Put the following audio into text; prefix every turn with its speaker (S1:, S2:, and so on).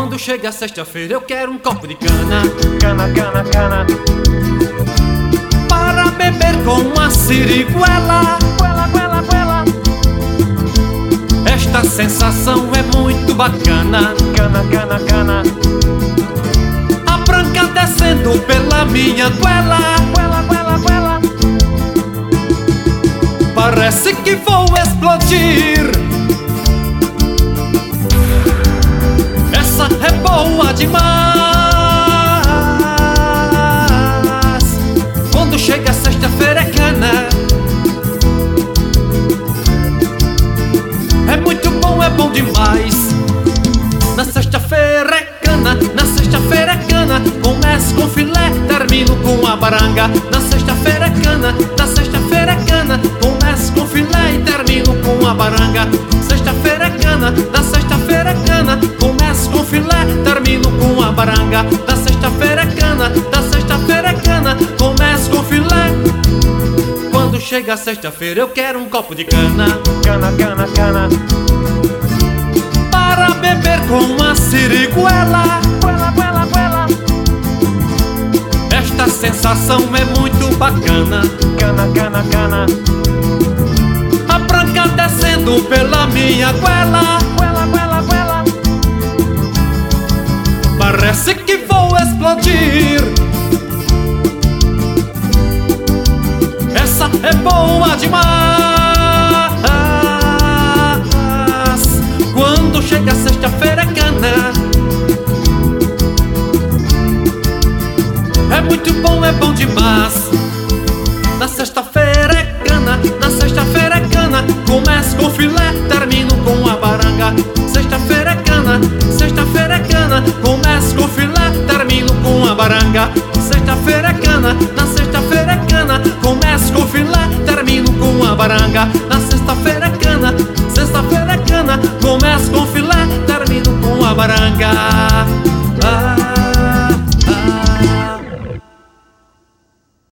S1: Quando chega a sexta-feira eu quero um copo de cana.
S2: Cana, cana, cana.
S1: Para beber com uma siriguela.
S2: Guela, guela, guela.
S1: Esta sensação é muito bacana.
S2: Cana, cana, cana.
S1: A branca descendo pela minha goela.
S2: Guela, guela, guela.
S1: Parece que vou explodir. Essa é boa demais. Quando chega a sexta-feira é cana. É muito bom, é bom demais. Na sexta-feira é cana, na sexta-feira é cana. Começo com filé, termino com a baranga. Na sexta-feira é cana, na sexta-feira é cana. Começo com filé e termino com a baranga. Sexta-feira é cana, na sexta-feira é cana. Começo com filé, termino com a baranga. Na sexta-feira é cana, na sexta-feira é cana. Começo com filé. Quando chega a sexta-feira eu quero um copo de cana.
S2: Cana, cana, cana.
S1: Para beber com uma siriguela.
S2: Guela, guela, guela.
S1: Esta sensação é muito bacana.
S2: Cana, cana, cana.
S1: A branca descendo pela minha goela.
S2: Guela, guela, guela.
S1: Parece que vou explodir. Essa é boa demais. Quando chega a sexta-feira é cana. É muito bom, é bom demais. Na sexta-feira é cana, na sexta-feira é cana. Começo com filé, termino com a baranga. Sexta-feira é cana, sexta-feira é cana. Começo com filé, termino com a baranga. Sexta-feira é cana, na sexta-feira é cana. Começo com filé, termino com a baranga. Na sexta-feira é cana, sexta-feira é cana. Começo com filé, termino com a baranga.